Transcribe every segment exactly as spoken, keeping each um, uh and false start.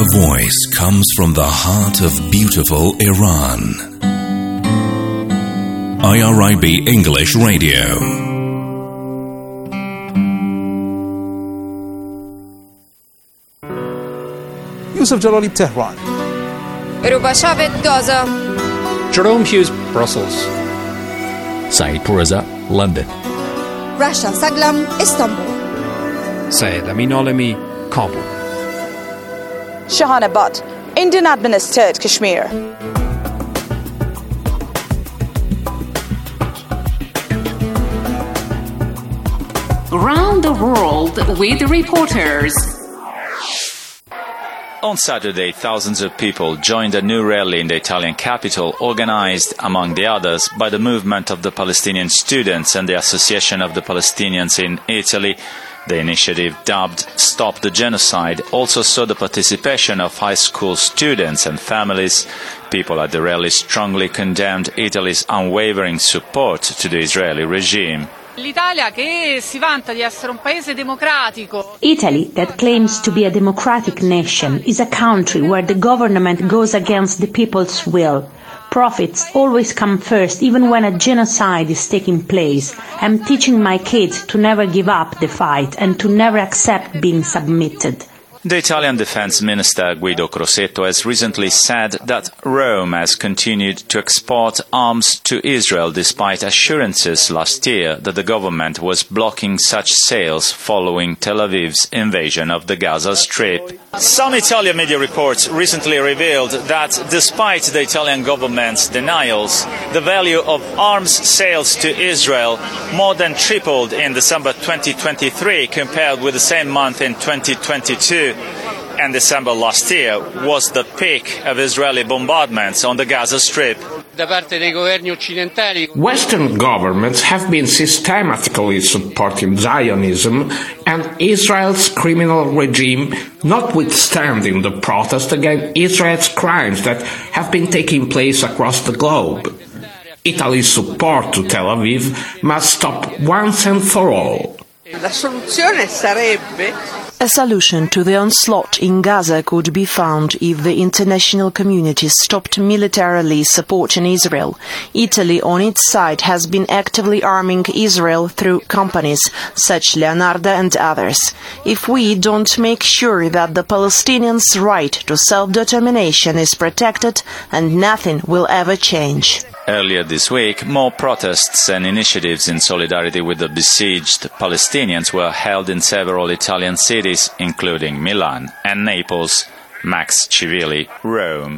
voice comes from the heart of beautiful Iran. I R I B English Radio. Yusuf Jalali, Tehran. Rubashavet, Gaza. Jerome Hughes, Brussels. Saeed Pourreza, London. Rasha Saglam, Istanbul. Syed Amin Alami, Kabul. Shahana Butt, Indian administered Kashmir. Around the world with reporters. On Saturday, thousands of people joined a new rally in the Italian capital, organized, among the others, by the movement of the Palestinian Students and the Association of the Palestinians in Italy. The initiative, dubbed Stop the Genocide, also saw the participation of high school students and families. People at the rally strongly condemned Italy's unwavering support to the Israeli regime. L'Italia che si vanta di essere un paese democratico. Italy, that claims to be a democratic nation, is a country where the government goes against the people's will. Profits always come first, even when a genocide is taking place. I'm teaching my kids to never give up the fight and to never accept being submitted. The Italian Defense Minister Guido Crosetto has recently said that Rome has continued to export arms to Israel despite assurances last year that the government was blocking such sales following Tel Aviv's invasion of the Gaza Strip. Some Italian media reports recently revealed that despite the Italian government's denials, the value of arms sales to Israel more than tripled in December twenty twenty-three compared with the same month in twenty twenty-two. And December last year was the peak of Israeli bombardments on the Gaza Strip. Western governments have been systematically supporting Zionism and Israel's criminal regime, notwithstanding the protest against Israel's crimes that have been taking place across the globe. Italy's support to Tel Aviv must stop once and for all. La soluzione sarebbe A solution to the onslaught in Gaza could be found if the international community stopped militarily supporting Israel. Italy, on its side, has been actively arming Israel through companies such Leonardo and others. If we don't make sure that the Palestinians' right to self-determination is protected, and nothing will ever change. Earlier this week, more protests and initiatives in solidarity with the besieged Palestinians were held in several Italian cities, including Milan and Naples. Max Civilli, Rome.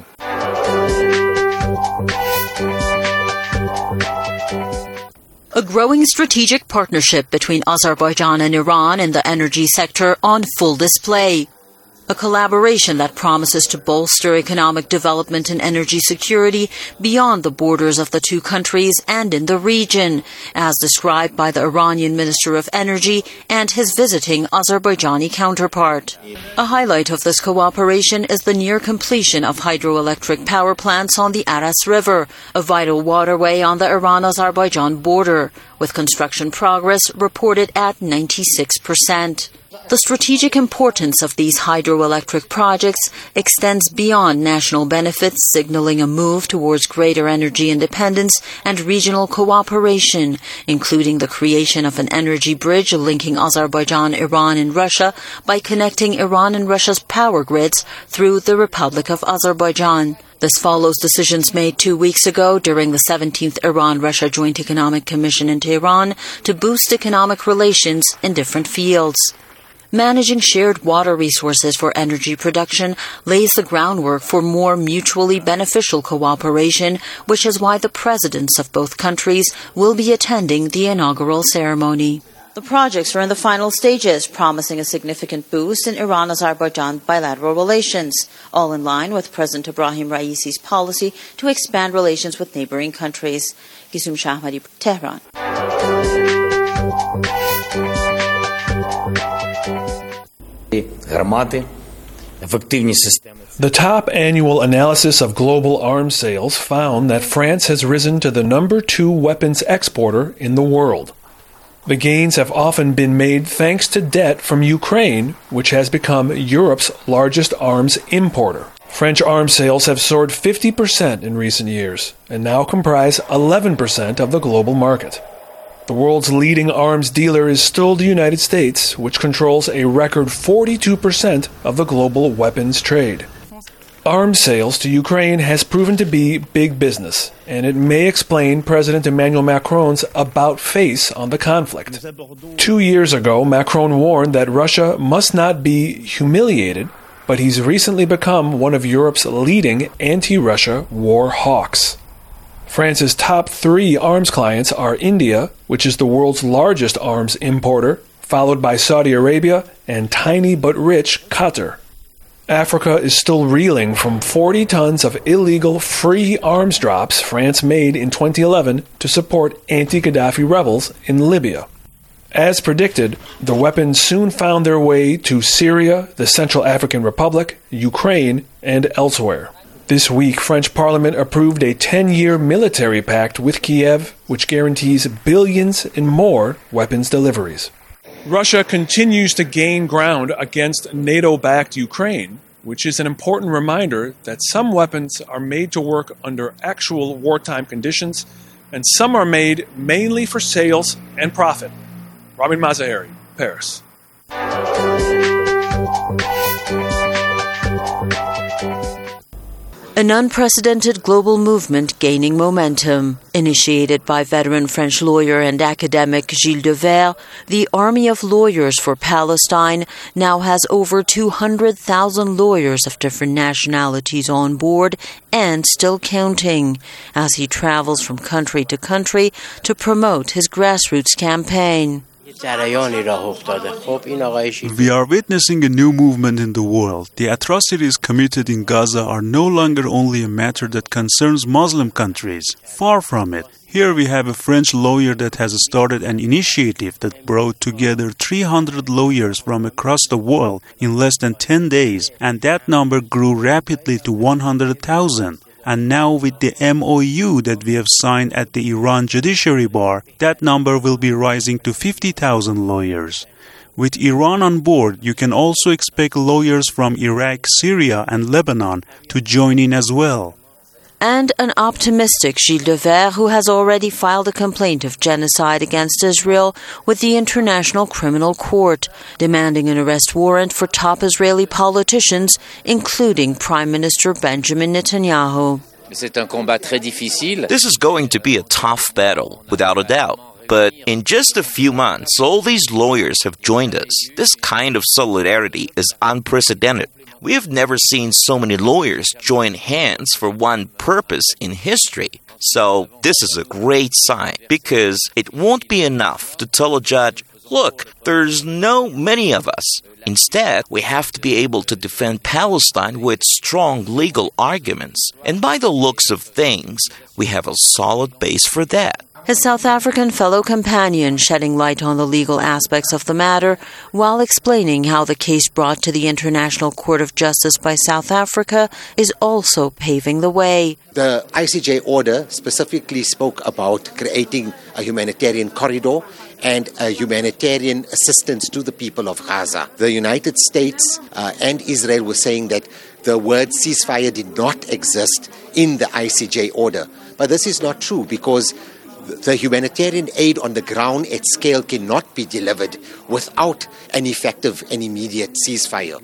A growing strategic partnership between Azerbaijan and Iran in the energy sector on full display. A collaboration that promises to bolster economic development and energy security beyond the borders of the two countries and in the region, as described by the Iranian Minister of Energy and his visiting Azerbaijani counterpart. A highlight of this cooperation is the near completion of hydroelectric power plants on the Aras River, a vital waterway on the Iran-Azerbaijan border, with construction progress reported at ninety-six percent. The strategic importance of these hydroelectric projects extends beyond national benefits, signaling a move towards greater energy independence and regional cooperation, including the creation of an energy bridge linking Azerbaijan, Iran, and Russia by connecting Iran and Russia's power grids through the Republic of Azerbaijan. This follows decisions made two weeks ago during the seventeenth Iran-Russia Joint Economic Commission in Tehran to boost economic relations in different fields. Managing shared water resources for energy production lays the groundwork for more mutually beneficial cooperation, which is why the presidents of both countries will be attending the inaugural ceremony. The projects are in the final stages, promising a significant boost in Iran-Azerbaijan bilateral relations, all in line with President Ibrahim Raisi's policy to expand relations with neighboring countries. Gisum Shahmadi, Tehran. The top annual analysis of global arms sales found that France has risen to the number two weapons exporter in the world. The gains have often been made thanks to debt from Ukraine, which has become Europe's largest arms importer. French arms sales have soared fifty percent in recent years and now comprise eleven percent of the global market. The world's leading arms dealer is still the United States, which controls a record forty-two percent of the global weapons trade. Arms sales to Ukraine has proven to be big business, and it may explain President Emmanuel Macron's about-face on the conflict. Two years ago, Macron warned that Russia must not be humiliated, but he's recently become one of Europe's leading anti-Russia war hawks. France's top three arms clients are India, which is the world's largest arms importer, followed by Saudi Arabia and tiny but rich Qatar. Africa is still reeling from forty tons of illegal free arms drops France made in twenty eleven to support anti-Gaddafi rebels in Libya. As predicted, the weapons soon found their way to Syria, the Central African Republic, Ukraine, and elsewhere. This week, French Parliament approved a ten-year military pact with Kiev, which guarantees billions in more weapons deliveries. Russia continues to gain ground against NATO-backed Ukraine, which is an important reminder that some weapons are made to work under actual wartime conditions, and some are made mainly for sales and profit. Ramin Mazaheri, Paris. An unprecedented global movement gaining momentum. Initiated by veteran French lawyer and academic Gilles de Vere, the Army of Lawyers for Palestine now has over two hundred thousand lawyers of different nationalities on board and still counting, as he travels from country to country to promote his grassroots campaign. We are witnessing a new movement in the world. The atrocities committed in Gaza are no longer only a matter that concerns Muslim countries. Far from it. Here we have a French lawyer that has started an initiative that brought together three hundred lawyers from across the world in less than ten days, and that number grew rapidly to one hundred thousand. And now with the M O U that we have signed at the Iran Judiciary Bar, that number will be rising to fifty thousand lawyers. With Iran on board, you can also expect lawyers from Iraq, Syria, and Lebanon to join in as well. And an optimistic Gilles de Vere who has already filed a complaint of genocide against Israel with the International Criminal Court, demanding an arrest warrant for top Israeli politicians, including Prime Minister Benjamin Netanyahu. This is going to be a tough battle, without a doubt. But in just a few months, all these lawyers have joined us. This kind of solidarity is unprecedented. We have never seen so many lawyers join hands for one purpose in history. So this is a great sign, because it won't be enough to tell a judge, look, there's no many of us. Instead, we have to be able to defend Palestine with strong legal arguments. And by the looks of things, we have a solid base for that. His South African fellow companion shedding light on the legal aspects of the matter while explaining how the case brought to the International Court of Justice by South Africa is also paving the way. The I C J order specifically spoke about creating a humanitarian corridor and a humanitarian assistance to the people of Gaza. The United States uh, and Israel were saying that the word ceasefire did not exist in the I C J order. But this is not true, because the humanitarian aid on the ground at scale cannot be delivered without an effective and immediate ceasefire.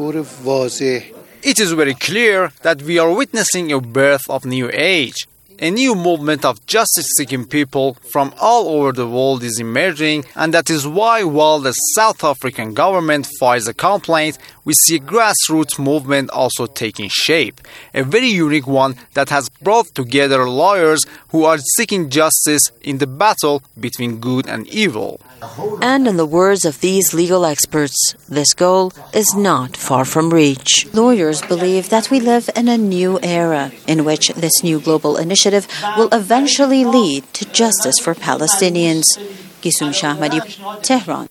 It is very clear that we are witnessing a birth of new age. A new movement of justice-seeking people from all over the world is emerging, and that is why, while the South African government files a complaint, we see a grassroots movement also taking shape. A very unique one that has brought together lawyers who are seeking justice in the battle between good and evil. And in the words of these legal experts, this goal is not far from reach. Lawyers believe that we live in a new era in which this new global initiative will eventually lead to justice for Palestinians. Gisum Shahmadi, Tehran.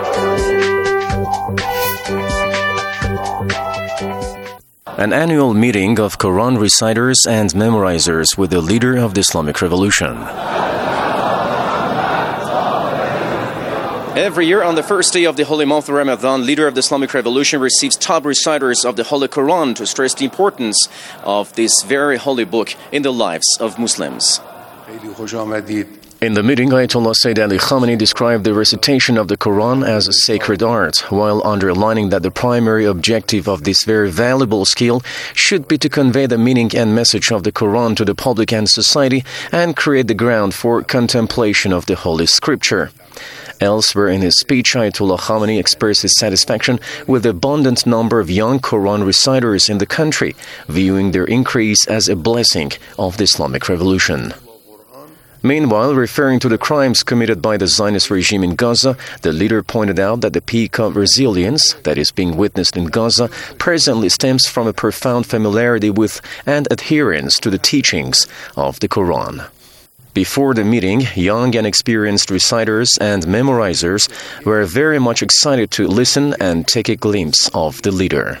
An annual meeting of Quran reciters and memorizers with the leader of the Islamic Revolution. Every year on the first day of the holy month of Ramadan, leader of the Islamic Revolution receives top reciters of the Holy Quran to stress the importance of this very holy book in the lives of Muslims. In the meeting, Ayatollah Sayyid Ali Khamenei described the recitation of the Quran as a sacred art, while underlining that the primary objective of this very valuable skill should be to convey the meaning and message of the Quran to the public and society and create the ground for contemplation of the Holy Scripture. Elsewhere in his speech, Ayatollah Khamenei expressed his satisfaction with the abundant number of young Quran reciters in the country, viewing their increase as a blessing of the Islamic Revolution. Meanwhile, referring to the crimes committed by the Zionist regime in Gaza, the leader pointed out that the peak of resilience that is being witnessed in Gaza presently stems from a profound familiarity with and adherence to the teachings of the Quran. Before the meeting, young and experienced reciters and memorizers were very much excited to listen and take a glimpse of the leader.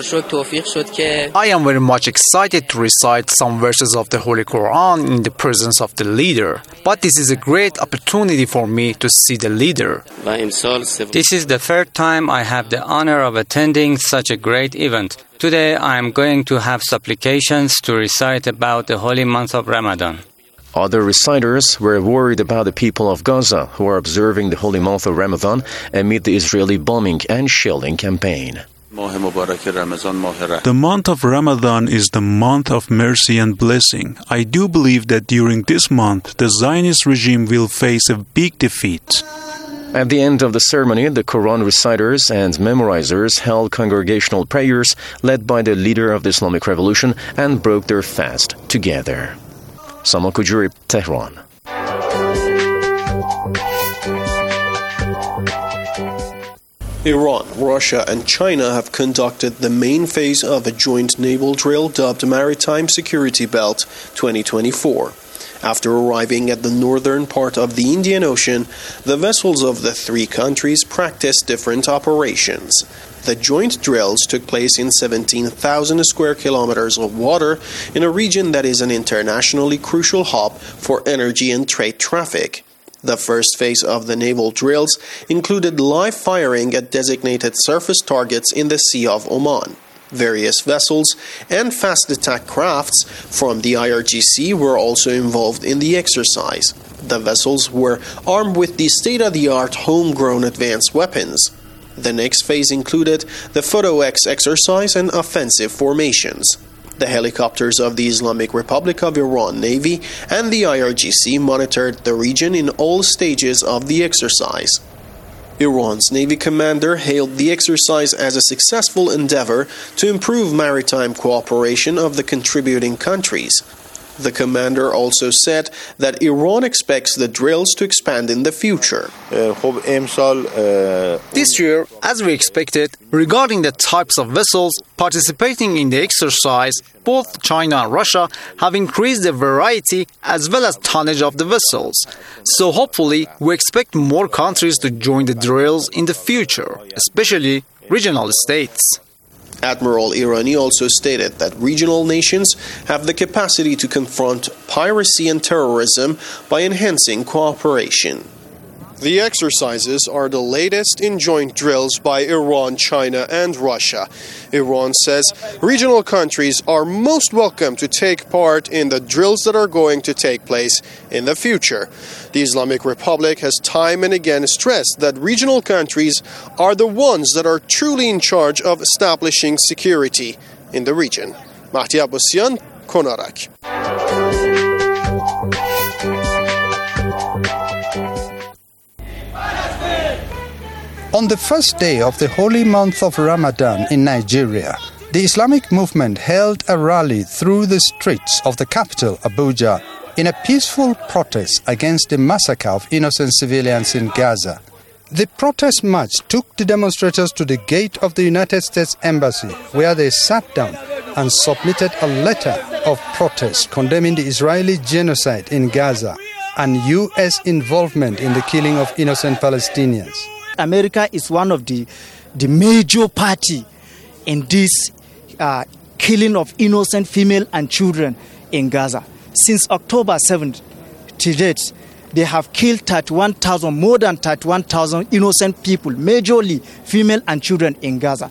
I am very much excited to recite some verses of the Holy Quran in the presence of the leader. But this is a great opportunity for me to see the leader. This is the third time I have the honor of attending such a great event. Today I am going to have supplications to recite about the holy month of Ramadan. Other reciters were worried about the people of Gaza who are observing the holy month of Ramadan amid the Israeli bombing and shelling campaign. The month of Ramadan is the month of mercy and blessing. I do believe that during this month, the Zionist regime will face a big defeat. At the end of the ceremony, the Quran reciters and memorizers held congregational prayers led by the leader of the Islamic Revolution and broke their fast together. Samal Kujuri, Tehran. Iran, Russia and China have conducted the main phase of a joint naval drill dubbed Maritime Security Belt twenty twenty-four. After arriving at the northern part of the Indian Ocean, the vessels of the three countries practiced different operations. The joint drills took place in seventeen thousand square kilometers of water in a region that is an internationally crucial hub for energy and trade traffic. The first phase of the naval drills included live firing at designated surface targets in the Sea of Oman. Various vessels and fast attack crafts from the I R G C were also involved in the exercise. The vessels were armed with the state-of-the-art homegrown advanced weapons. The next phase included the Photo X exercise and offensive formations. The helicopters of the Islamic Republic of Iran Navy and the I R G C monitored the region in all stages of the exercise. Iran's Navy commander hailed the exercise as a successful endeavor to improve maritime cooperation of the contributing countries. The commander also said that Iran expects the drills to expand in the future. This year, as we expected, regarding the types of vessels participating in the exercise, both China and Russia have increased the variety as well as tonnage of the vessels. So hopefully, we expect more countries to join the drills in the future, especially regional states. Admiral Irani also stated that regional nations have the capacity to confront piracy and terrorism by enhancing cooperation. The exercises are the latest in joint drills by Iran, China, and Russia. Iran says regional countries are most welcome to take part in the drills that are going to take place in the future. The Islamic Republic has time and again stressed that regional countries are the ones that are truly in charge of establishing security in the region. Mahdi Abbasian, Konarak. On the first day of the holy month of Ramadan in Nigeria, the Islamic movement held a rally through the streets of the capital, Abuja, in a peaceful protest against the massacre of innocent civilians in Gaza. The protest march took the demonstrators to the gate of the United States Embassy, where they sat down and submitted a letter of protest condemning the Israeli genocide in Gaza and U S involvement in the killing of innocent Palestinians. America is one of the, the major party in this uh, killing of innocent female and children in Gaza. Since October seventh to date, they have killed thirty-one thousand, more than thirty-one thousand innocent people, majorly female and children in Gaza.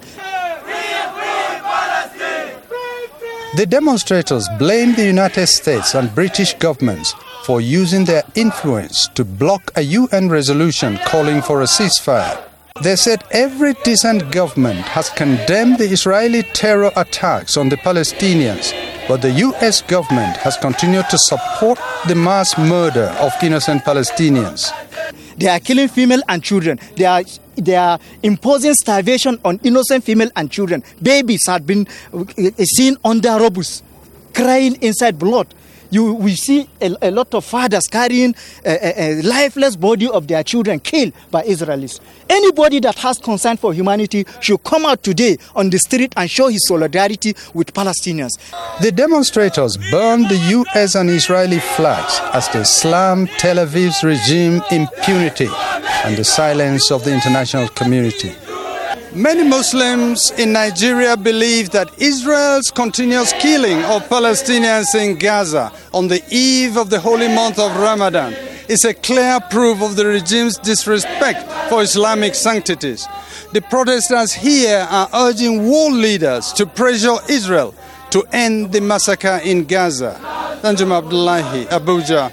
The demonstrators blame the United States and British governments for using their influence to block a U N resolution calling for a ceasefire. They said every decent government has condemned the Israeli terror attacks on the Palestinians, but the U S government has continued to support the mass murder of innocent Palestinians. They are killing female and children. They are they are imposing starvation on innocent female and children. Babies have been seen under rubbles, crying inside blood. You, we see a, a lot of fathers carrying a, a, a lifeless body of their children killed by Israelis. Anybody that has concern for humanity should come out today on the street and show his solidarity with Palestinians. The demonstrators burned the U S and Israeli flags as they slammed Tel Aviv's regime impunity and the silence of the international community. Many Muslims in Nigeria believe that Israel's continuous killing of Palestinians in Gaza on the eve of the holy month of Ramadan is a clear proof of the regime's disrespect for Islamic sanctities. The protesters here are urging world leaders to pressure Israel to end the massacre in Gaza. Tanjum Abdullahi, Abuja.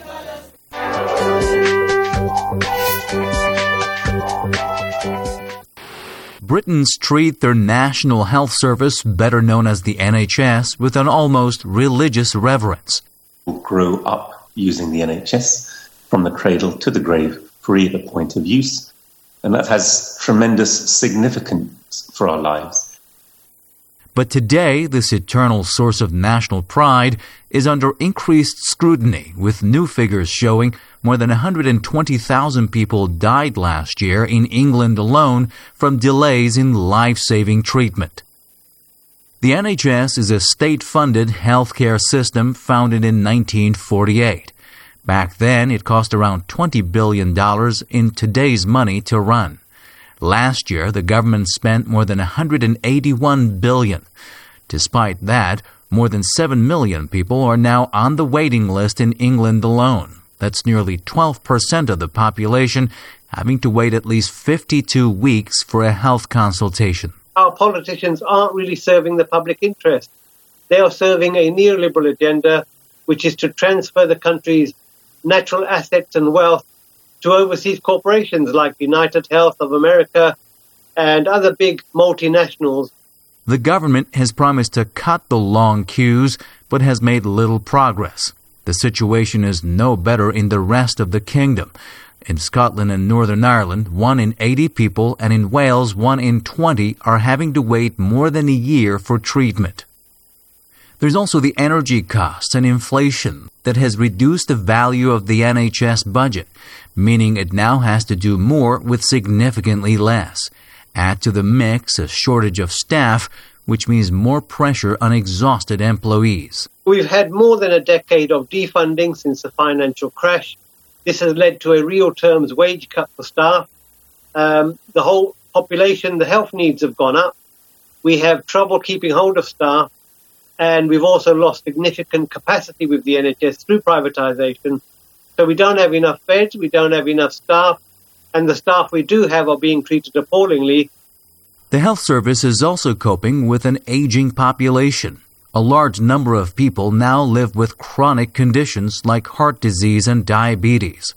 Britons treat their National Health Service, better known as the N H S, with an almost religious reverence. Grow up using the N H S from the cradle to the grave for either point of use, and that has tremendous significance for our lives. But today, this eternal source of national pride is under increased scrutiny, with new figures showing more than one hundred twenty thousand people died last year in England alone from delays in life-saving treatment. The N H S is a state-funded healthcare system founded in nineteen forty-eight. Back then, it cost around twenty billion dollars in today's money to run. Last year, the government spent more than one hundred eighty-one billion dollars. Despite that, more than seven million people are now on the waiting list in England alone. That's nearly twelve percent of the population having to wait at least fifty-two weeks for a health consultation. Our politicians aren't really serving the public interest. They are serving a neoliberal agenda, which is to transfer the country's natural assets and wealth to overseas corporations like United Health of America and other big multinationals. The government has promised to cut the long queues, but has made little progress. The situation is no better in the rest of the kingdom. In Scotland and Northern Ireland, one in eighty people, and in Wales, one in twenty are having to wait more than a year for treatment. There's also the energy costs and inflation that has reduced the value of the N H S budget, meaning it now has to do more with significantly less. Add to the mix a shortage of staff, which means more pressure on exhausted employees. We've had more than a decade of defunding since the financial crash. This has led to a real terms wage cut for staff. Um, the whole population, the health needs have gone up. We have trouble keeping hold of staff. And we've also lost significant capacity with the N H S through privatisation. So we don't have enough beds, we don't have enough staff, and the staff we do have are being treated appallingly. The health service is also coping with an aging population. A large number of people now live with chronic conditions like heart disease and diabetes.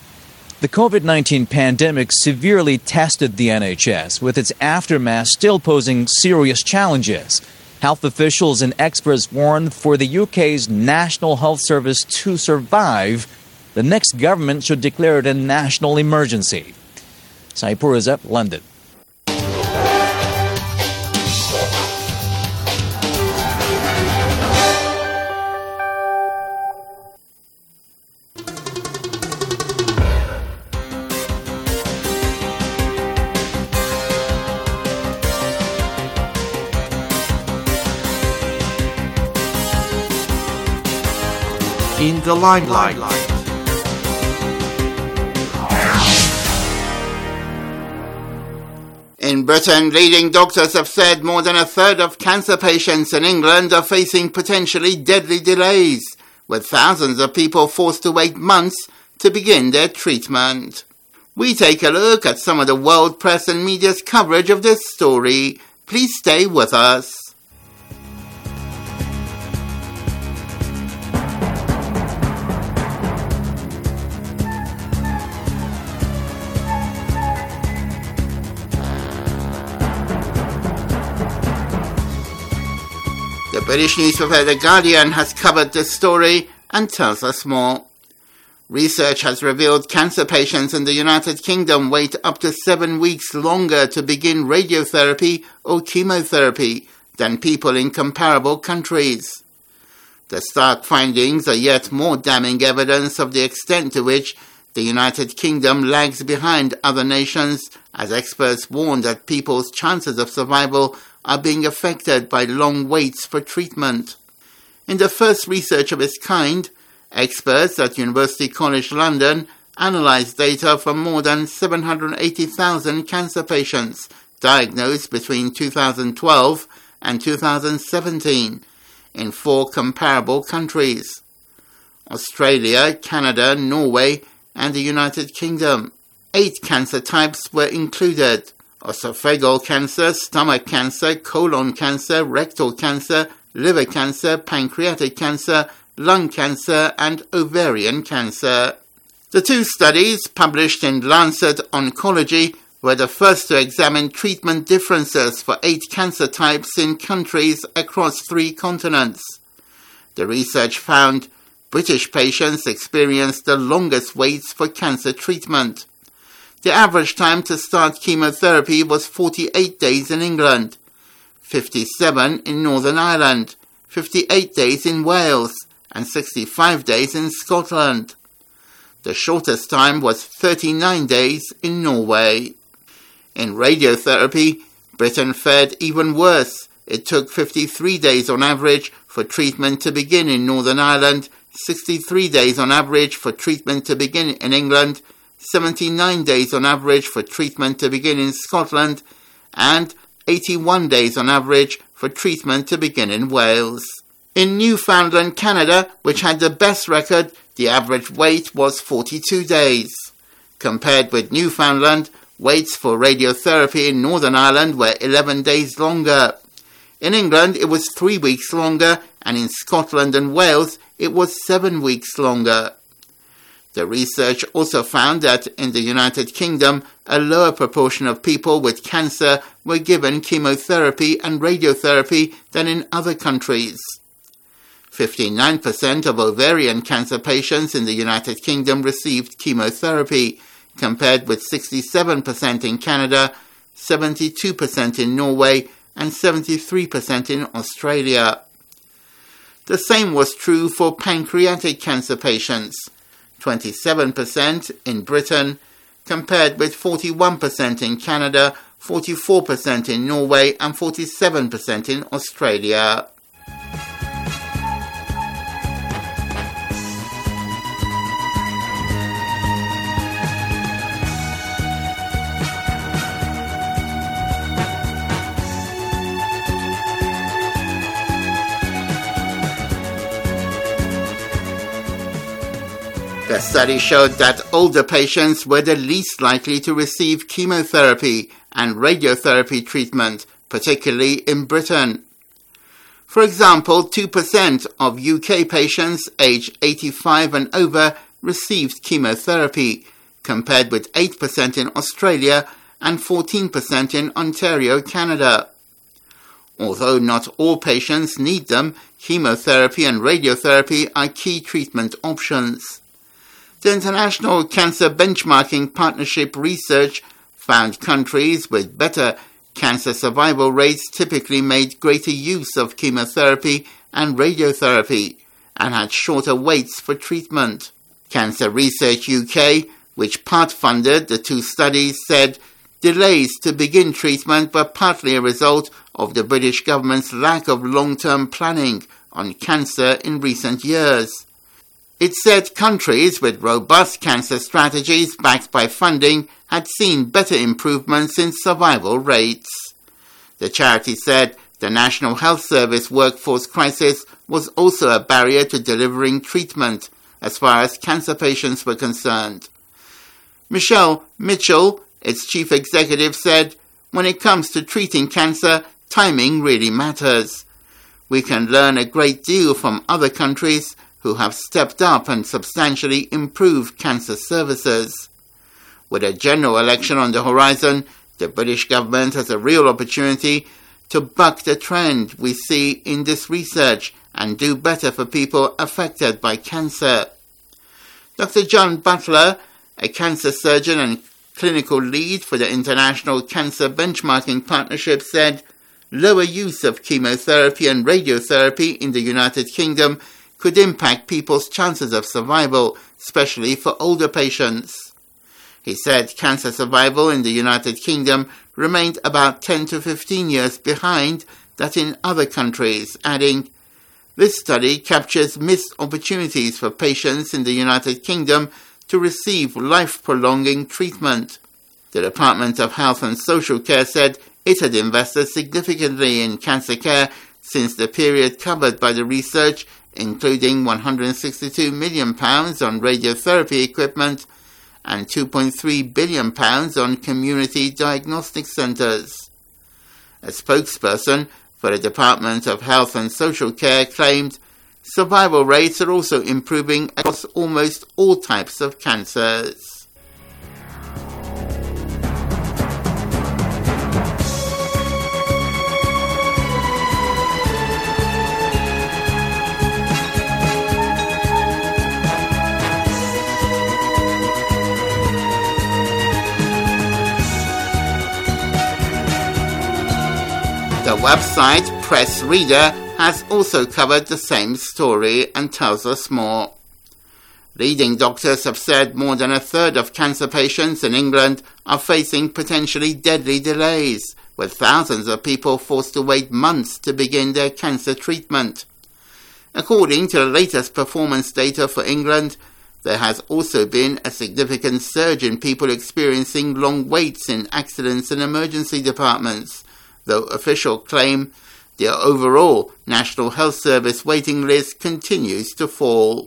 The COVID nineteen pandemic severely tested the N H S, with its aftermath still posing serious challenges. Health officials and experts warn for the U K's National Health Service to survive, the next government should declare it a national emergency. Saipur is up, London. In the limelight. In Britain, leading doctors have said more than a third of cancer patients in England are facing potentially deadly delays, with thousands of people forced to wait months to begin their treatment. We take a look at some of the world press and media's coverage of this story. Please stay with us. The British newspaper The Guardian has covered this story and tells us more. Research has revealed cancer patients in the United Kingdom wait up to seven weeks longer to begin radiotherapy or chemotherapy than people in comparable countries. The stark findings are yet more damning evidence of the extent to which the United Kingdom lags behind other nations, as experts warn that people's chances of survival are being affected by long waits for treatment. In the first research of its kind, experts at University College London analysed data from more than seven hundred eighty thousand cancer patients diagnosed between two thousand twelve and two thousand seventeen in four comparable countries: Australia, Canada, Norway, and the United Kingdom. Eight cancer types were included: esophageal cancer, stomach cancer, colon cancer, rectal cancer, liver cancer, pancreatic cancer, lung cancer, and ovarian cancer. The two studies, published in Lancet Oncology, were the first to examine treatment differences for eight cancer types in countries across three continents. The research found British patients experienced the longest waits for cancer treatment. The average time to start chemotherapy was forty-eight days in England, fifty-seven in Northern Ireland, fifty-eight days in Wales, and sixty-five days in Scotland. The shortest time was thirty-nine days in Norway. In radiotherapy, Britain fared even worse. It took fifty-three days on average for treatment to begin in Northern Ireland, sixty-three days on average for treatment to begin in England, seventy-nine days on average for treatment to begin in Scotland, and eighty-one days on average for treatment to begin in Wales. In Newfoundland, Canada, which had the best record, the average wait was forty-two days. Compared with Newfoundland, waits for radiotherapy in Northern Ireland were eleven days longer. In England, it was three weeks longer, and in Scotland and Wales, it was seven weeks longer. The research also found that in the United Kingdom, a lower proportion of people with cancer were given chemotherapy and radiotherapy than in other countries. fifty-nine percent of ovarian cancer patients in the United Kingdom received chemotherapy, compared with sixty-seven percent in Canada, seventy-two percent in Norway, and seventy-three percent in Australia. The same was true for pancreatic cancer patients, twenty-seven percent in Britain, compared with forty-one percent in Canada, forty-four percent in Norway, and forty-seven percent in Australia. The study showed that older patients were the least likely to receive chemotherapy and radiotherapy treatment, particularly in Britain. For example, two percent of U K patients aged eighty-five and over received chemotherapy, compared with eight percent in Australia and fourteen percent in Ontario, Canada. Although not all patients need them, chemotherapy and radiotherapy are key treatment options. The International Cancer Benchmarking Partnership research found countries with better cancer survival rates typically made greater use of chemotherapy and radiotherapy and had shorter waits for treatment. Cancer Research U K, which part-funded the two studies, said delays to begin treatment were partly a result of the British government's lack of long-term planning on cancer in recent years. It said countries with robust cancer strategies backed by funding had seen better improvements in survival rates. The charity said the National Health Service workforce crisis was also a barrier to delivering treatment, as far as cancer patients were concerned. Michelle Mitchell, its chief executive, said, "When it comes to treating cancer, timing really matters. We can learn a great deal from other countries who have stepped up and substantially improved cancer services. With a general election on the horizon, the British government has a real opportunity to buck the trend we see in this research and do better for people affected by cancer." Doctor John Butler, a cancer surgeon and clinical lead for the International Cancer Benchmarking Partnership, said, "Lower use of chemotherapy and radiotherapy in the United Kingdom could impact people's chances of survival, especially for older patients." He said cancer survival in the United Kingdom remained about ten to fifteen years behind that in other countries, adding, "This study captures missed opportunities for patients in the United Kingdom to receive life-prolonging treatment." The Department of Health and Social Care said it had invested significantly in cancer care since the period covered by the research, including one hundred sixty-two million pounds on radiotherapy equipment and two point three billion pounds on community diagnostic centres. A spokesperson for the Department of Health and Social Care claimed survival rates are also improving across almost all types of cancers. The website Press Reader has also covered the same story and tells us more. Leading doctors have said more than a third of cancer patients in England are facing potentially deadly delays, with thousands of people forced to wait months to begin their cancer treatment. According to the latest performance data for England, there has also been a significant surge in people experiencing long waits in accidents and emergency departments, though officials claim their overall National Health Service waiting list continues to fall.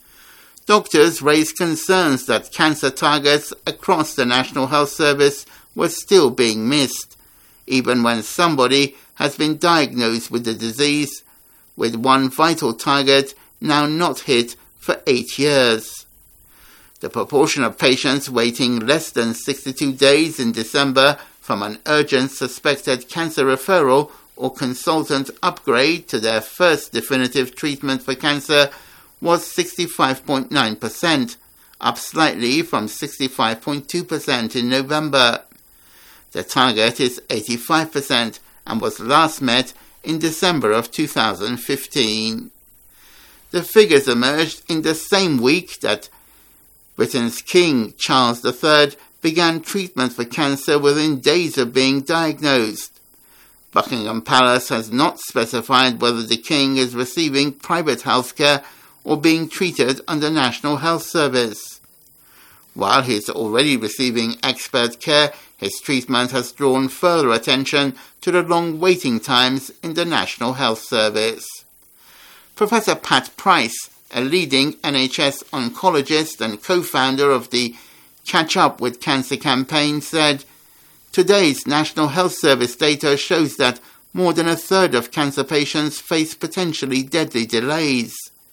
Doctors raised concerns that cancer targets across the National Health Service were still being missed, even when somebody has been diagnosed with the disease, with one vital target now not hit for eight years. The proportion of patients waiting less than sixty-two days in December from an urgent suspected cancer referral or consultant upgrade to their first definitive treatment for cancer was sixty-five point nine percent, up slightly from sixty-five point two percent in November. The target is eighty-five percent and was last met in December of two thousand fifteen. The figures emerged in the same week that Britain's King Charles the Third began treatment for cancer within days of being diagnosed. Buckingham Palace has not specified whether the King is receiving private health care or being treated under National Health Service. While he is already receiving expert care, his treatment has drawn further attention to the long waiting times in the National Health Service. Professor Pat Price, a leading N H S oncologist and co-founder of the Catch Up with Cancer campaign, said, "Today's National Health Service data shows that more than a third of cancer patients face potentially deadly delays.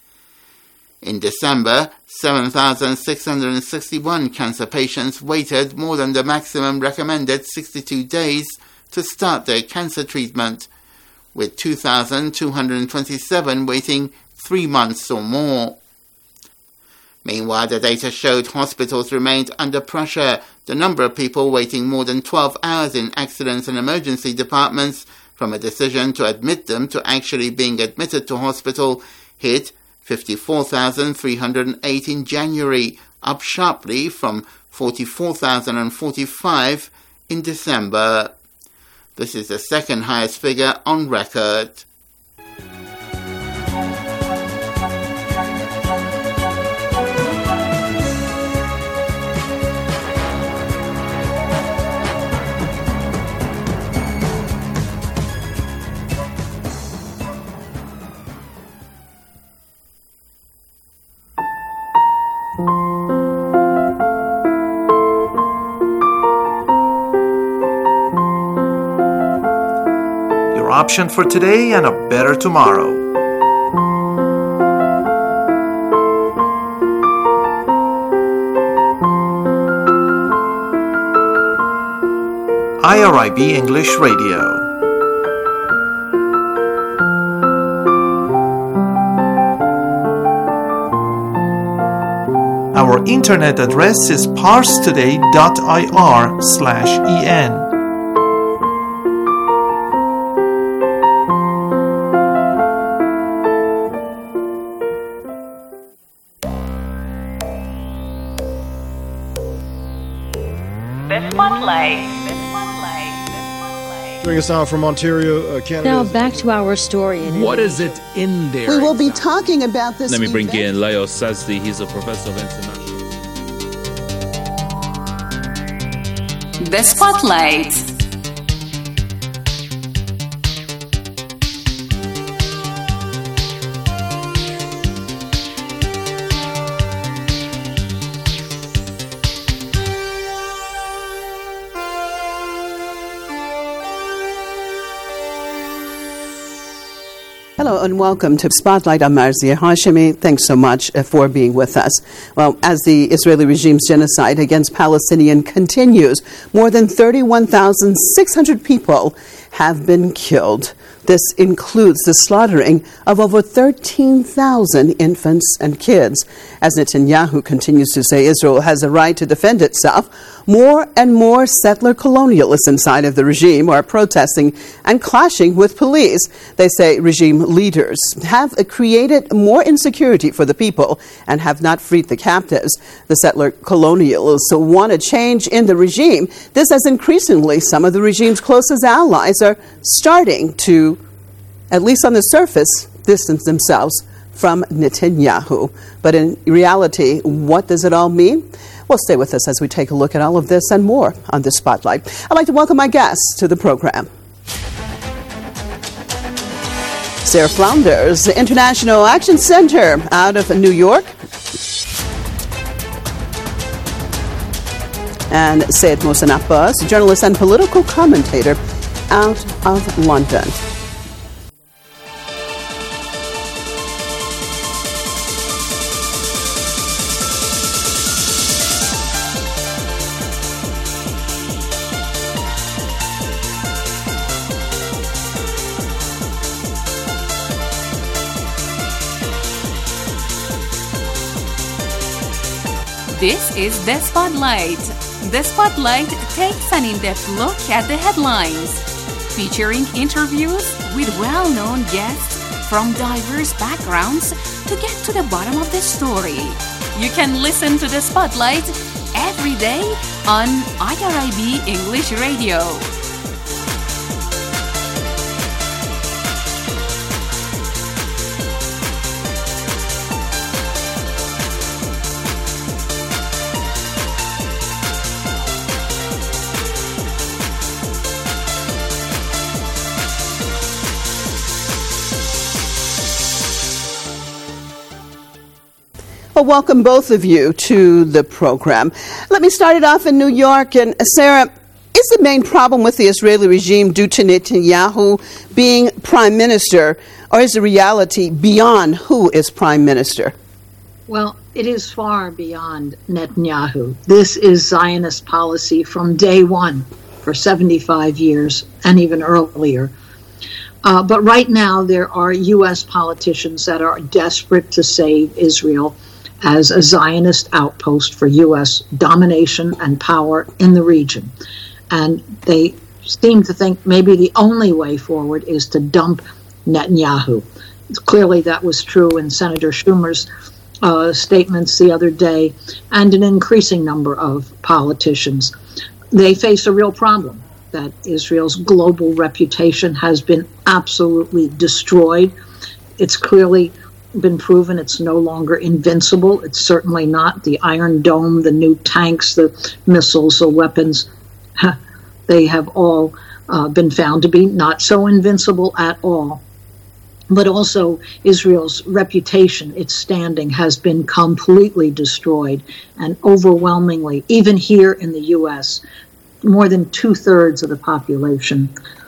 In December, seven thousand six hundred sixty-one cancer patients waited more than the maximum recommended sixty-two days to start their cancer treatment, with two thousand two hundred twenty-seven waiting three months or more. Meanwhile, the data showed hospitals remained under pressure. The number of people waiting more than twelve hours in accidents and emergency departments from a decision to admit them to actually being admitted to hospital hit fifty-four thousand three hundred eight in January, up sharply from forty-four thousand forty-five in December. This is the second highest figure on record. your option for today and a better tomorrow. I R I B English Radio. Our internet address is parstoday dot I R slash E N. The Spotlight. Joining us now from Ontario, uh, Canada. Now back to our story. In what is it in there? We will be talking about this. Let me bring event. in Leo Sazdi. He's a professor of international. The Spotlight. Hello and welcome to Spotlight. I'm Marzia Hashemi. Thanks so much for being with us. Well, as the Israeli regime's genocide against Palestinians continues, more than thirty-one thousand six hundred people have been killed. This includes the slaughtering of over thirteen thousand infants and kids. As Netanyahu continues to say Israel has a right to defend itself, more and more settler colonialists inside of the regime are protesting and clashing with police. They say regime leaders have created more insecurity for the people and have not freed the captives. The settler colonialists want a change in the regime. This as increasingly some of the regime's closest allies are starting to, at least on the surface, distance themselves from Netanyahu. But in reality, what does it all mean? Well, stay with us as we take a look at all of this and more on the Spotlight. I'd like to welcome my guests to the program. Sarah Flounders, the International Action Center out of New York. And Syed Mohsen Abbas, journalist and political commentator out of London. This is The Spotlight. The Spotlight takes an in-depth look at the headlines, featuring interviews with well-known guests from diverse backgrounds to get to the bottom of the story. You can listen to The Spotlight every day on I R I B English Radio. Well, welcome both of you to the program. Let me start it off in New York. And Sarah, is the main problem with the Israeli regime due to Netanyahu being prime minister, or is the reality beyond who is prime minister? Well, it is far beyond Netanyahu. This is Zionist policy from day one for seventy-five years and even earlier. Uh, but right now there are U S politicians that are desperate to save Israel as a Zionist outpost for U S domination and power in the region. And they seem to think maybe the only way forward is to dump Netanyahu. Clearly that was true in Senator Schumer's uh, statements the other day, and an increasing number of politicians. They face a real problem, that Israel's global reputation has been absolutely destroyed. It's clearly been proven it's no longer invincible. It's certainly not. The Iron Dome, the new tanks, the missiles, the weapons, they have all uh, been found to be not so invincible at all. But also Israel's reputation, its standing, has been completely destroyed. And overwhelmingly, even here in the U S, more than two-thirds of the population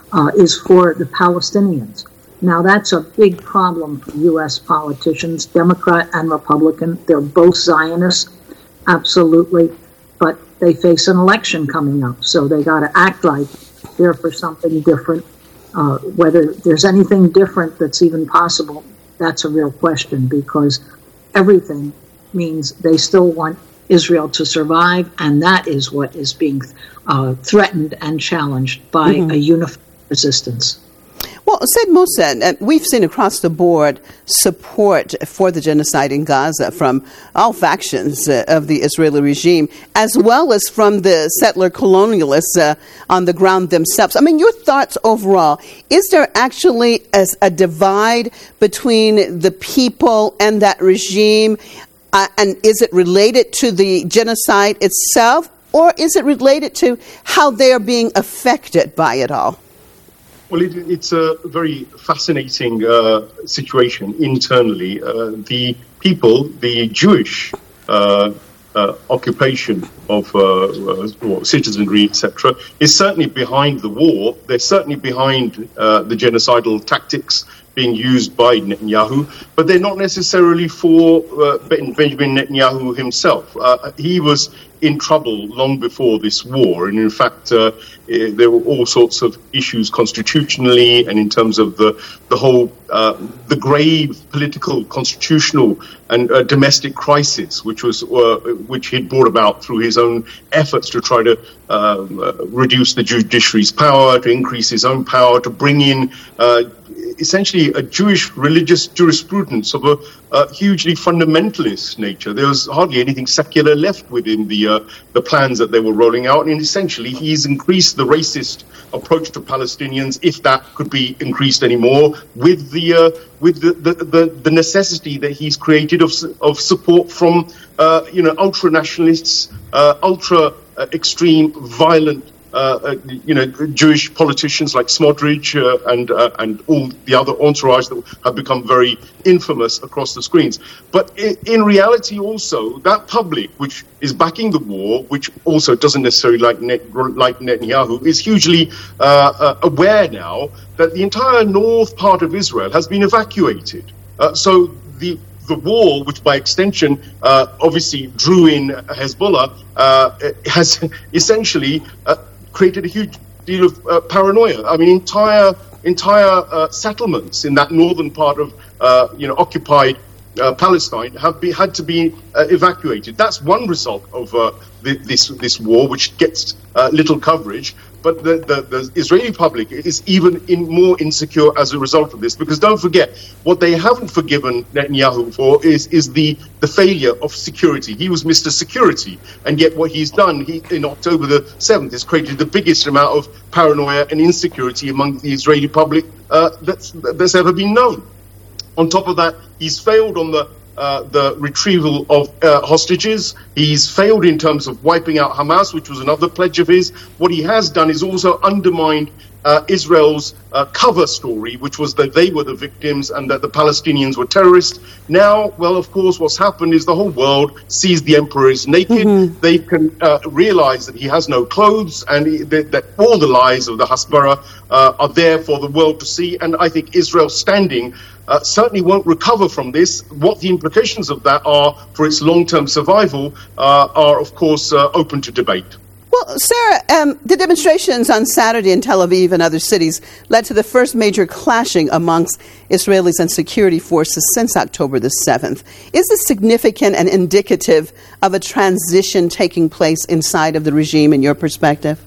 uh, is for the Palestinians. Now, that's a big problem for U S politicians, Democrat and Republican. They're both Zionists, absolutely, but they face an election coming up, so they got to act like they're for something different. Uh, whether there's anything different that's even possible, that's a real question, because everything means they still want Israel to survive, and that is what is being uh, threatened and challenged by mm-hmm. a unified resistance. Well, Said Mohsen, uh, we've seen across the board support for the genocide in Gaza from all factions uh, of the Israeli regime, as well as from the settler colonialists uh, on the ground themselves. I mean, your thoughts overall, is there actually a, a divide between the people and that regime, uh, and is it related to the genocide itself, or is it related to how they are being affected by it all? Well, it, it's a very fascinating uh, situation internally. Uh, the people, the Jewish uh, uh, occupation of uh, uh, citizenry, et cetera, is certainly behind the war. They're certainly behind uh, the genocidal tactics being used by Netanyahu, but they're not necessarily for uh, Benjamin Netanyahu himself. Uh, he was in trouble long before this war, and in fact, uh, there were all sorts of issues constitutionally and in terms of the the whole uh, the grave political, constitutional, and uh, domestic crisis, which was uh, which he'd brought about through his own efforts to try to um, uh, reduce the judiciary's power, to increase his own power, to bring in Uh, essentially a Jewish religious jurisprudence of a, a hugely fundamentalist nature. There was hardly anything secular left within the uh, the plans that they were rolling out, and essentially he's increased the racist approach to Palestinians, if that could be increased anymore, with the uh, with the, the, the, the necessity that he's created of of support from uh, you know ultra nationalists, uh, ultra uh, extreme, violent. Uh, uh, you know, Jewish politicians like Smotrich uh, and uh, and all the other entourage that have become very infamous across the screens. But in, in reality, also that public, which is backing the war, which also doesn't necessarily like Net, like Netanyahu, is hugely uh, uh, aware now that the entire north part of Israel has been evacuated. Uh, so the The war, which by extension uh, obviously drew in Hezbollah, uh, has essentially uh, created a huge deal of uh, paranoia. I mean, entire entire uh, settlements in that northern part of uh, you know occupied uh, Palestine have be, had to be uh, evacuated. That's one result of uh, the, this this war, which gets uh, little coverage. But the, the, the Israeli public is even in more insecure as a result of this, because don't forget, what they haven't forgiven Netanyahu for is is the, the failure of security. He was Mister Security, and yet what he's done he, in October the seventh has created the biggest amount of paranoia and insecurity among the Israeli public uh, that's, that's ever been known. On top of that, he's failed on the Uh, the retrieval of uh, hostages. He's failed in terms of wiping out Hamas, which was another pledge of his. What he has done is also undermined uh, Israel's uh, cover story, which was that they were the victims and that the Palestinians were terrorists. Now, well, of course, what's happened is the whole world sees the emperor is naked. Mm-hmm. They can uh, realize that he has no clothes, and he, that, that all the lies of the Hasbara uh, are there for the world to see. And I think Israel's standing uh, certainly won't recover from this. What the implications of that are for its long-term survival uh, are, of course, uh, open to debate. Well, Sarah, um, the demonstrations on Saturday in Tel Aviv and other cities led to the first major clashing amongst Israelis and security forces since October the seventh. Is this significant and indicative of a transition taking place inside of the regime in your perspective?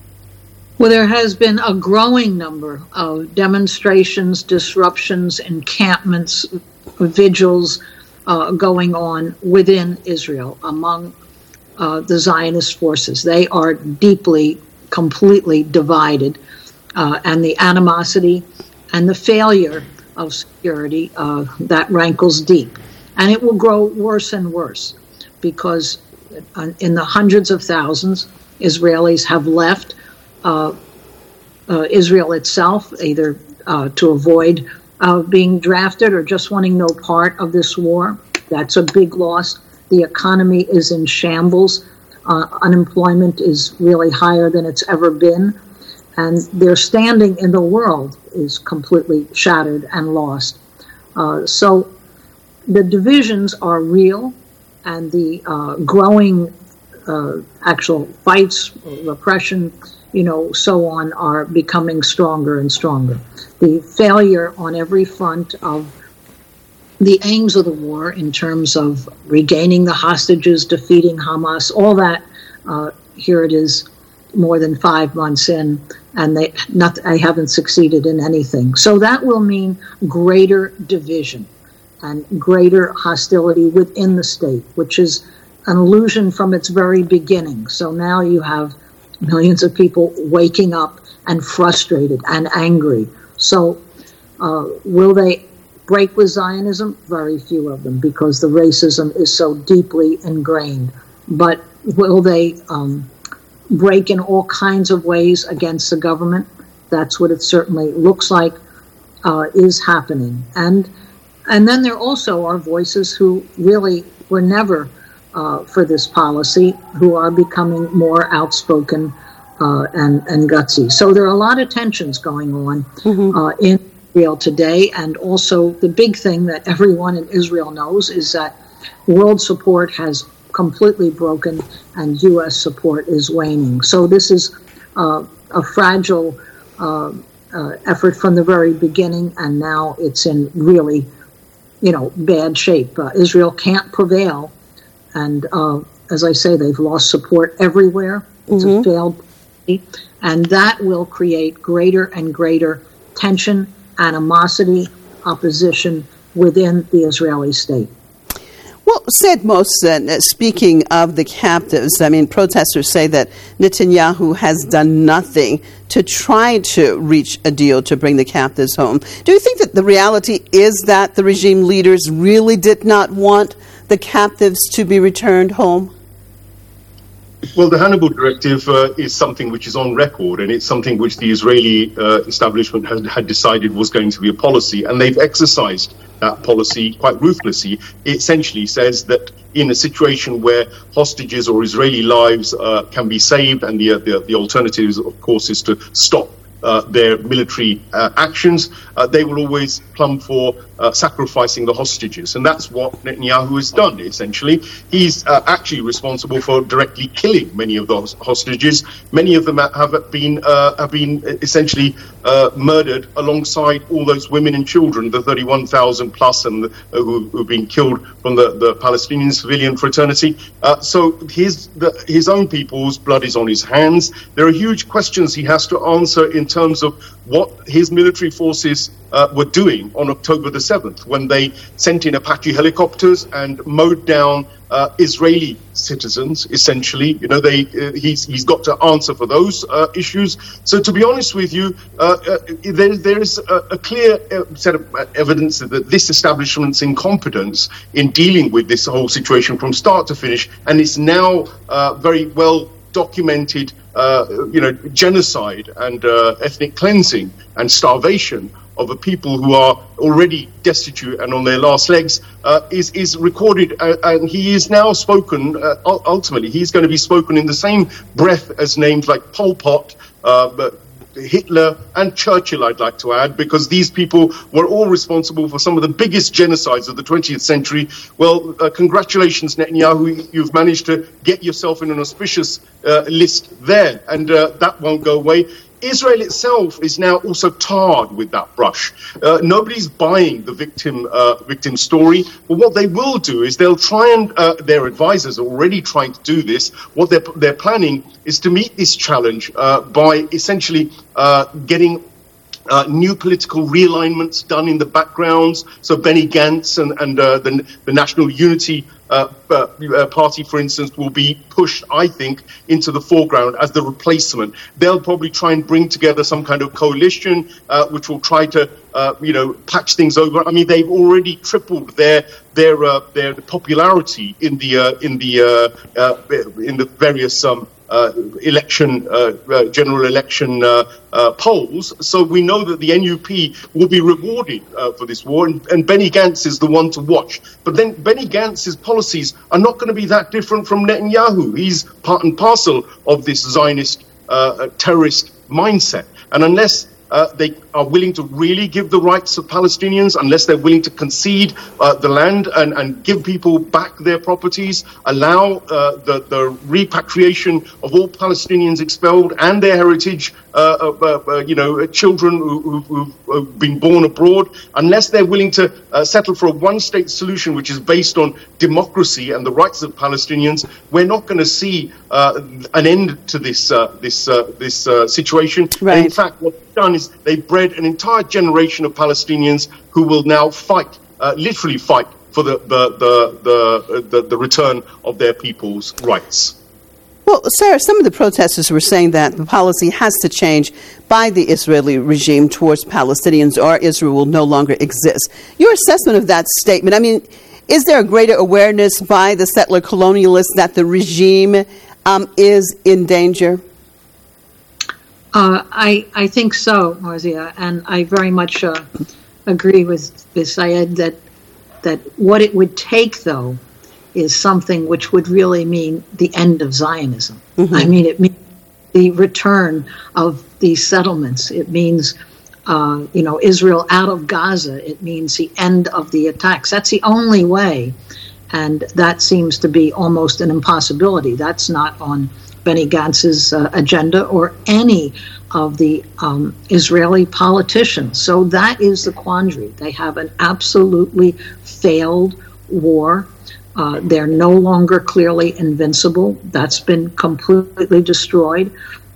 Well, there has been a growing number of demonstrations, disruptions, encampments, vigils uh, going on within Israel among Uh, the Zionist forces. They are deeply, completely divided, uh, and the animosity and the failure of security, uh, that rankles deep. And it will grow worse and worse, because in the hundreds of thousands, Israelis have left uh, uh, Israel itself, either uh, to avoid uh, being drafted or just wanting no part of this war. That's a big loss. The economy is in shambles. Uh, unemployment is really higher than it's ever been. and their standing in the world is completely shattered and lost. Uh, so the divisions are real, and the uh, growing uh, actual fights, repression, you know, so on, are becoming stronger and stronger. The failure on every front of the aims of the war in terms of regaining the hostages, defeating Hamas, all that, uh, here it is more than five months in, and they not, I haven't succeeded in anything. So that will mean greater division and greater hostility within the state, which is an illusion from its very beginning. So now you have millions of people waking up and frustrated and angry. So uh, will they break with Zionism? Very few of them, because the racism is so deeply ingrained. But will they um, break in all kinds of ways against the government? That's what it certainly looks like uh, is happening. And and then there also are voices who really were never uh, for this policy, who are becoming more outspoken uh, and, and gutsy. So there are a lot of tensions going on mm-hmm. uh, in Israel today. And also the big thing that everyone in Israel knows is that world support has completely broken and U S support is waning. So this is uh, a fragile uh, uh, effort from the very beginning, and now it's in really, you know, bad shape. Uh, Israel can't prevail, and uh, as I say, they've lost support everywhere. It's mm-hmm. a failed policy, and that will create greater and greater tension, animosity, opposition within the Israeli state. Well, Said Mohsen, uh, speaking of the captives, I mean, protesters say that Netanyahu has done nothing to try to reach a deal to bring the captives home. Do you think that the reality is that the regime leaders really did not want the captives to be returned home? Well, the Hannibal Directive uh, is something which is on record, and it's something which the Israeli uh, establishment had, had decided was going to be a policy, and they've exercised that policy quite ruthlessly. It essentially says that in a situation where hostages or Israeli lives uh, can be saved, and the, uh, the, the alternative, of course, is to stop Uh, their military uh, actions, uh, they will always plumb for uh, sacrificing the hostages. And that's what Netanyahu has done, essentially. He's uh, actually responsible for directly killing many of those hostages. Many of them have been uh, have been essentially uh, murdered alongside all those women and children, the thirty-one thousand plus and the, uh, who have been killed from the, the Palestinian civilian fraternity. Uh, so his, the, his own people's blood is on his hands. There are huge questions he has to answer in terms of what his military forces uh, were doing on October the seventh, when they sent in Apache helicopters and mowed down uh, Israeli citizens, essentially. You know, they uh, he's he's got to answer for those uh, issues. So, to be honest with you, uh, uh, there there is a, a clear uh, set of evidence that this establishment's incompetence in dealing with this whole situation from start to finish, and it's now uh, very well documented, uh, you know, genocide and uh, ethnic cleansing and starvation of a people who are already destitute and on their last legs uh, is is recorded, uh, and he is now spoken. Uh, ultimately, he's going to be spoken in the same breath as names like Pol Pot, uh, but Hitler and Churchill, I'd like to add, because these people were all responsible for some of the biggest genocides of the twentieth century. Well, uh, congratulations, Netanyahu. You've managed to get yourself in an auspicious uh, list there, and uh, that won't go away. Israel itself is now also tarred with that brush. Uh, nobody's buying the victim uh, victim story. But what they will do is they'll try and, uh, their advisors are already trying to do this. What they're, they're planning is to meet this challenge uh, by essentially uh, getting Uh, new political realignments done in the backgrounds. So Benny Gantz and, and uh, the, the National Unity uh, uh, uh, Party, for instance, will be pushed, I think, into the foreground as the replacement. They'll probably try and bring together some kind of coalition uh, which will try to, uh, you know, patch things over. I mean, they've already tripled their their uh, their popularity in the uh, in the uh, uh, in the various um, Uh, election, uh, uh, general election uh, uh, polls. So we know that the N U P will be rewarded uh, for this war, and, and Benny Gantz is the one to watch. But then Benny Gantz's policies are not going to be that different from Netanyahu. He's part and parcel of this Zionist uh, terrorist mindset. And unless uh, they are willing to really give the rights of Palestinians, unless they're willing to concede uh, the land and, and give people back their properties, allow uh, the, the repatriation of all Palestinians expelled and their heritage, uh, uh, uh, you know, children who, who, who've been born abroad, unless they're willing to uh, settle for a one-state solution which is based on democracy and the rights of Palestinians, we're not going to see uh, an end to this uh, this uh, this uh, situation. Right. And in fact, what they've done is they've bred an entire generation of Palestinians who will now fight, uh, literally fight, for the the, the the the the return of their people's rights. Well, Sarah, some of the protesters were saying that the policy has to change by the Israeli regime towards Palestinians, or Israel will no longer exist. Your assessment of that statement, I mean, is there a greater awareness by the settler colonialists that the regime um, is in danger? Uh, I I think so, Marzia, and I very much uh, agree with, with Syed that that what it would take, though, is something which would really mean the end of Zionism. Mm-hmm. I mean, it means the return of these settlements. It means, uh, you know, Israel out of Gaza. It means the end of the attacks. That's the only way, and that seems to be almost an impossibility. That's not on Benny Gantz's uh, agenda or any of the um, Israeli politicians. So that is the quandary. They have an absolutely failed war. Uh, they're no longer clearly invincible. That's been completely destroyed.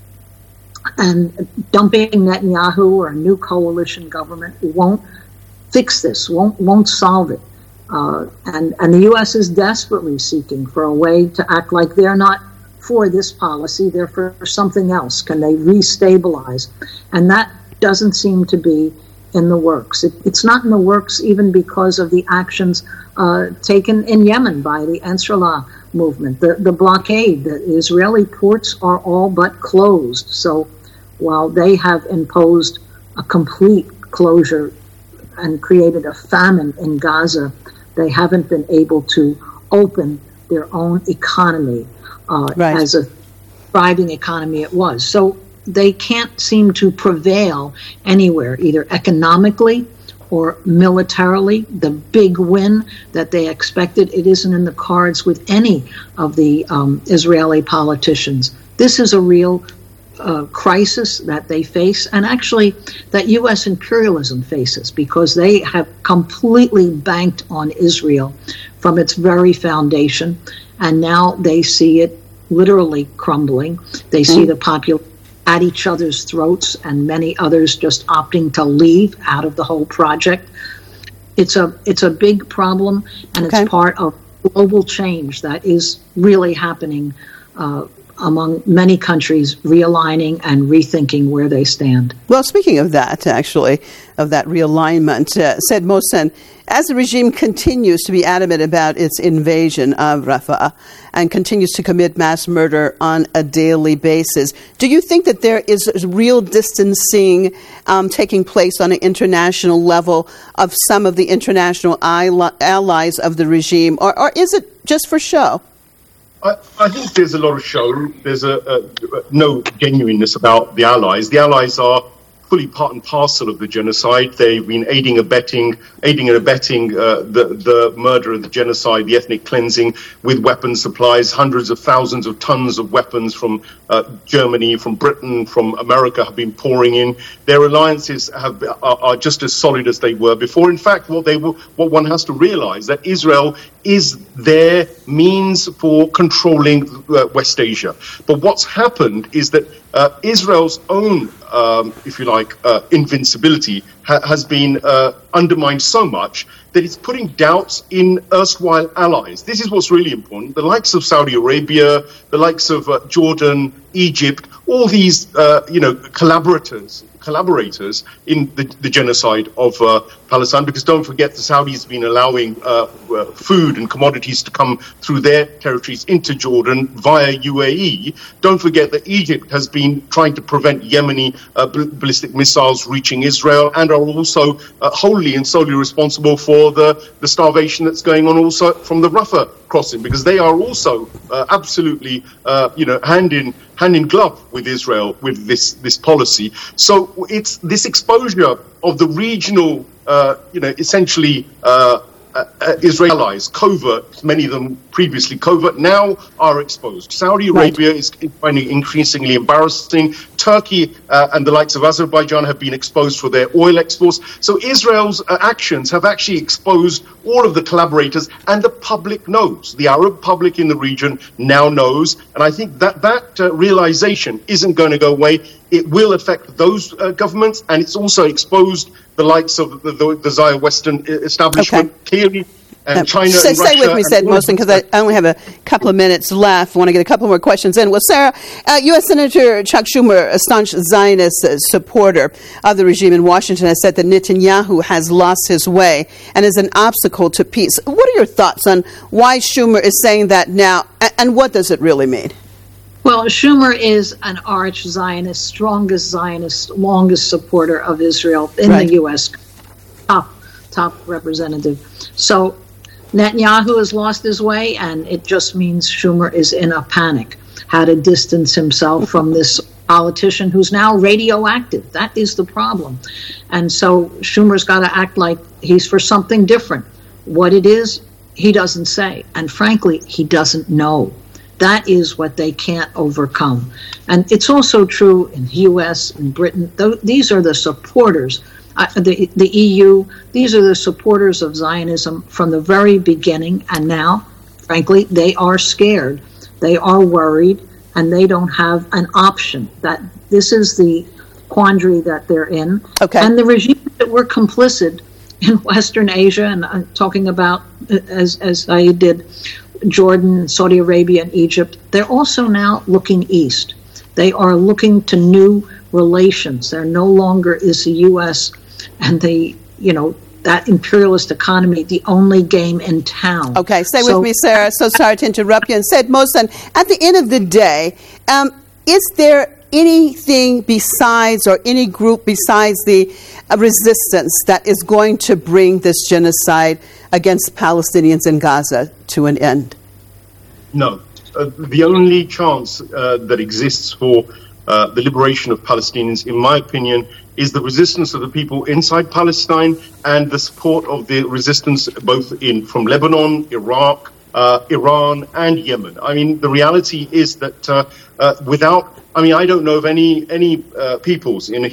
And dumping Netanyahu or a new coalition government won't fix this, won't won't solve it. Uh, and, and the U S is desperately seeking for a way to act like they're not for this policy, they're for something else. Can they restabilize? And that doesn't seem to be in the works. It, it's not in the works even because of the actions uh, taken in Yemen by the Ansarullah movement. The, the blockade, the Israeli ports are all but closed. So while they have imposed a complete closure and created a famine in Gaza, they haven't been able to open their own economy uh, right. as a thriving economy it was. So they can't seem to prevail anywhere, either economically or militarily. The big win that they expected, it isn't in the cards with any of the um, Israeli politicians. This is a real uh, crisis that they face, and actually that U S imperialism faces, because they have completely banked on Israel from its very foundation, and now they see it literally crumbling. They see mm. the population at each other's throats, and many others just opting to leave out of the whole project. It's a it's a big problem, and okay. it's part of global change that is really happening uh, among many countries, realigning and rethinking where they stand. Well, speaking of that, actually, of that realignment, uh, Said Mohsen, as the regime continues to be adamant about its invasion of Rafah and continues to commit mass murder on a daily basis, do you think that there is real distancing um, taking place on an international level of some of the international allies of the regime, or, or is it just for show? I, I think there's a lot of show. There's a, a no genuineness about the allies. The allies are fully part and parcel of the genocide. They've been aiding, abetting, aiding and abetting uh, the, the murder, the genocide, the ethnic cleansing with weapon supplies. Hundreds of thousands of tons of weapons from uh, Germany, from Britain, from America have been pouring in. Their alliances have, are, are just as solid as they were before. In fact, what they what one has to realize that Israel is their means for controlling uh, West Asia. But what's happened is that uh, Israel's own, um, if you like, uh, invincibility ha- has been uh, undermined so much that it's putting doubts in erstwhile allies. This is what's really important. The likes of Saudi Arabia, the likes of uh, Jordan, Egypt, all these, uh, you know, collaborators, collaborators in the, the genocide of uh, Palestine, because don't forget the Saudis have been allowing uh, uh, food and commodities to come through their territories into Jordan via U A E. Don't forget that Egypt has been trying to prevent Yemeni uh, ballistic missiles reaching Israel, and are also uh, wholly and solely responsible for the, the starvation that's going on also from the Rafah crossing, because they are also uh, absolutely, uh, you know, hand in hand in glove with Israel with this this policy. So it's this exposure of the regional, uh, you know, essentially uh, uh, Israeli allies, covert, many of them previously covert, now are exposed. Saudi Arabia right. is finding increasingly embarrassing. Turkey uh, and the likes of Azerbaijan have been exposed for their oil exports. So Israel's uh, actions have actually exposed all of the collaborators, and the public knows. The Arab public in the region now knows, and I think that that uh, realization isn't going to go away. It will affect those uh, governments, and it's also exposed the likes of the, the, the Zionist Western establishment okay. clearly. And China so and stay Russia with me, Said Mohsen, because I only have a couple of minutes left. I want to get a couple more questions in. Well, Sarah, uh, U S Senator Chuck Schumer, a staunch Zionist uh, supporter of the regime in Washington, has said that Netanyahu has lost his way and is an obstacle to peace. What are your thoughts on why Schumer is saying that now, and, and what does it really mean? Well, Schumer is an arch Zionist, strongest Zionist, longest supporter of Israel in right. the U S top top representative. So Netanyahu has lost his way, and it just means Schumer is in a panic, how to distance himself from this politician who's now radioactive. That is the problem. And so Schumer's got to act like he's for something different. What it is, he doesn't say. And frankly, he doesn't know. That is what they can't overcome. And it's also true in the U S and Britain. Th- these are the supporters. Uh, the, the E U, these are the supporters of Zionism from the very beginning, and now, frankly, they are scared. They are worried, and they don't have an option. That this is the quandary that they're in. Okay. And the regimes that were complicit in Western Asia, and I'm talking about, as, as I did, Jordan, Saudi Arabia, and Egypt, they're also now looking east. They are looking to new relations. There no longer is the U S and the, you know, that imperialist economy the only game in town. Okay, stay so, with me, Sarah. So sorry to interrupt you. And Said Mohsen, at the end of the day, um, is there anything besides, or any group besides the uh, resistance that is going to bring this genocide against Palestinians in Gaza to an end? No. Uh, the only chance uh, that exists for uh, the liberation of Palestinians, in my opinion, is the resistance of the people inside Palestine and the support of the resistance both in from Lebanon, Iraq, uh, Iran, and Yemen. I mean, the reality is that uh, uh, without, I mean, I don't know of any any uh, peoples in